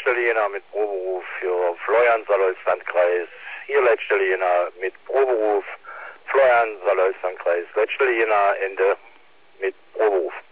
Leitstelle Jena mit Proberuf für Florian Salzlandkreis. Hier Leitstelle Jena mit Proberuf Florian Salzlandkreis. Leitstelle Jena Ende mit Proberuf.